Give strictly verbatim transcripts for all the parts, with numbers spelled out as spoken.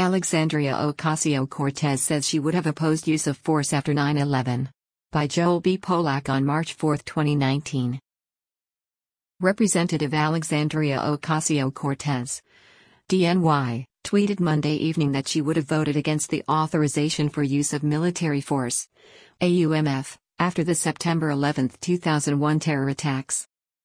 Alexandria Ocasio-Cortez says she would have opposed use of force after nine eleven. By Joel B. Polak on March fourth, twenty nineteen. Representative Alexandria Ocasio-Cortez, D N Y, tweeted Monday evening that she would have voted against the authorization for use of military force, A U M F, after the September eleventh, two thousand one terror attacks.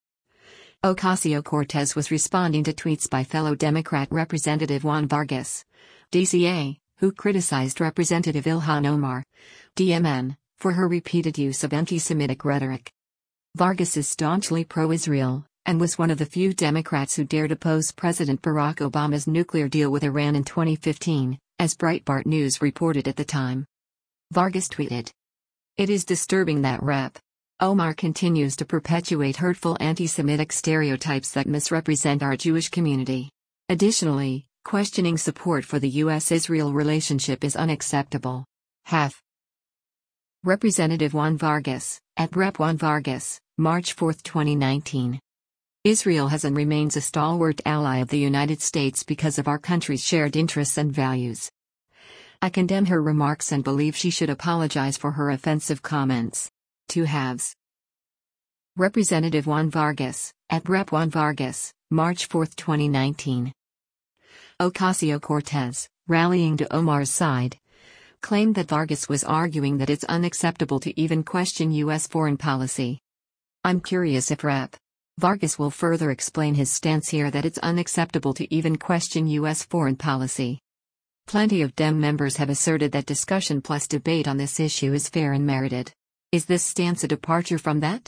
Ocasio-Cortez was responding to tweets by fellow Democrat Representative Juan Vargas, D C A, who criticized Representative Ilhan Omar, D M N, for her repeated use of anti-Semitic rhetoric. Vargas is staunchly pro-Israel, and was one of the few Democrats who dared oppose President Barack Obama's nuclear deal with Iran in twenty fifteen, as Breitbart News reported at the time. Vargas tweeted, "It is disturbing that Rep. Omar continues to perpetuate hurtful anti-Semitic stereotypes that misrepresent our Jewish community. Additionally, questioning support for the U S Israel relationship is unacceptable." Half. Representative Juan Vargas, at Rep Juan Vargas, March fourth, twenty nineteen. Israel has and remains a stalwart ally of the United States because of our country's shared interests and values. I condemn her remarks and believe she should apologize for her offensive comments. Two halves. Representative Juan Vargas, at Rep Juan Vargas, March fourth, twenty nineteen. Ocasio-Cortez, rallying to Omar's side, claimed that Vargas was arguing that it's unacceptable to even question U S foreign policy. I'm curious if Rep Vargas will further explain his stance here that it's unacceptable to even question U S foreign policy. Plenty of Dem members have asserted that discussion plus debate on this issue is fair and merited. Is this stance a departure from that?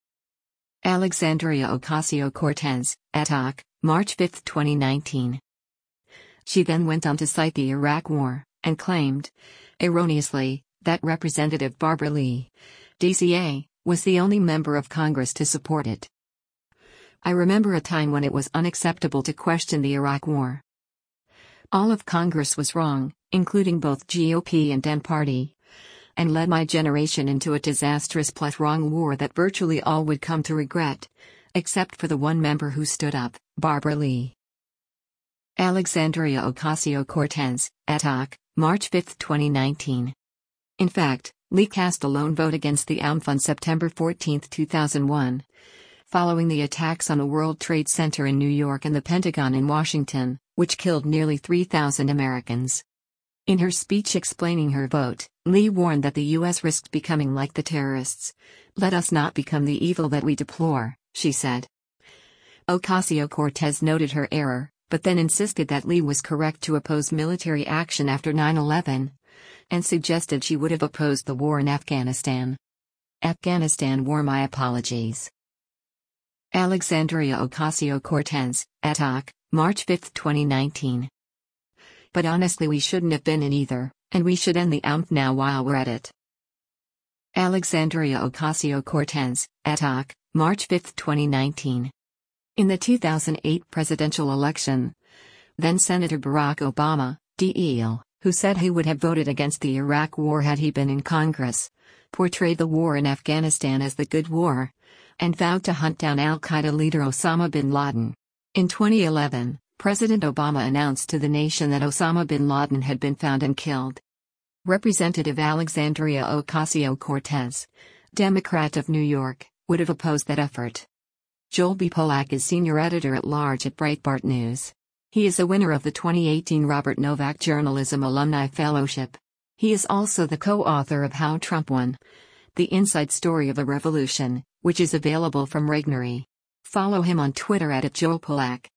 Alexandria Ocasio-Cortez, at O C, March fifth, twenty nineteen. She then went on to cite the Iraq War, and claimed, erroneously, that Representative Barbara Lee, D C A, was the only member of Congress to support it. I remember a time when it was unacceptable to question the Iraq War. All of Congress was wrong, including both G O P and Dem Party, and led my generation into a disastrous plus wrong war that virtually all would come to regret, except for the one member who stood up, Barbara Lee. Alexandria Ocasio-Cortez, at O C, March fifth, twenty nineteen. In fact, Lee cast a lone vote against the A M F on September fourteenth, two thousand one, following the attacks on the World Trade Center in New York and the Pentagon in Washington, which killed nearly three thousand Americans. In her speech explaining her vote, Lee warned that the U S risked becoming like the terrorists. "Let us not become the evil that we deplore," she said. Ocasio-Cortez noted her error, but then insisted that Lee was correct to oppose military action after nine eleven, and suggested she would have opposed the war in Afghanistan. Afghanistan war. My apologies. Alexandria Ocasio-Cortez, at O C, March fifth, twenty nineteen. But honestly, we shouldn't have been in either, and we should end the A M F now while we're at it. Alexandria Ocasio-Cortez, at O C, March fifth, twenty nineteen. In the two thousand eight presidential election, then-Senator Barack Obama, D E L, who said he would have voted against the Iraq War had he been in Congress, portrayed the war in Afghanistan as the good war, and vowed to hunt down al-Qaeda leader Osama bin Laden. In twenty eleven, President Obama announced to the nation that Osama bin Laden had been found and killed. Representative Alexandria Ocasio-Cortez, Democrat of New York, would have opposed that effort. Joel B. Polak is senior editor-at-large at Breitbart News. He is a winner of the twenty eighteen Robert Novak Journalism Alumni Fellowship. He is also the co-author of How Trump Won: The Inside Story of a Revolution, which is available from Regnery. Follow him on Twitter at Joel Polak.